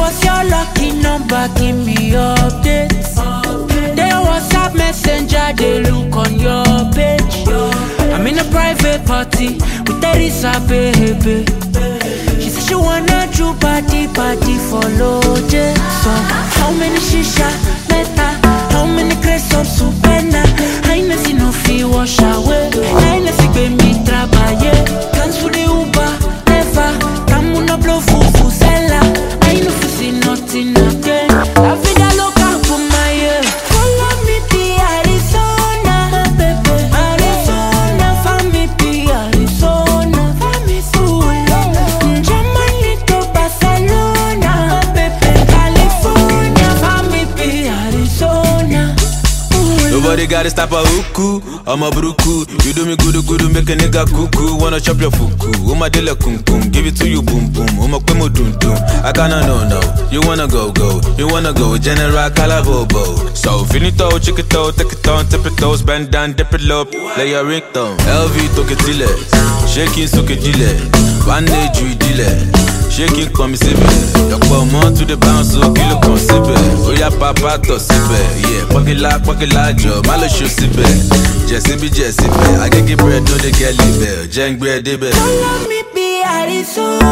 was your lucky number? Give me updates. They WhatsApp messenger, they look on your page. I'm in a private party with Teresa, baby. She said she wanna do party for Lord. So how many shisha meta? How many crates of supena? I ain't seen no fee wash away. I ain't seen baby trabaye. Cancel the Uber, never. Come on a blow fufu sella. I ain't no see nothing again. La vida loca for my ear. Follow me to Arizona, baby. Arizona, follow me to Arizona. Germany to Barcelona, baby. California, follow me to Arizona. Nobody gotta stop a hooku, I'm a bruku. You do me good, make a nigga cuckoo. Wanna chop your fuku, my dela kum kum. Give it to you boom boom, my kwemo dum dum. I gotta no, you wanna go, you wanna go. General Calabobo. So finito, chick it out, take it on, tip it toes, bend down, dip it low. Lay your ringtone, LV took it till it. Shaking soak it delay, one day you delay. Shaking come sibe, your come to the bounce, so kill a consibe. Oh yeah, papa to sibe, yeah, pocket la job, malo show sibe. Jessibe, I can get bread, no they get live. Jang bread, Follow me, be Arizona.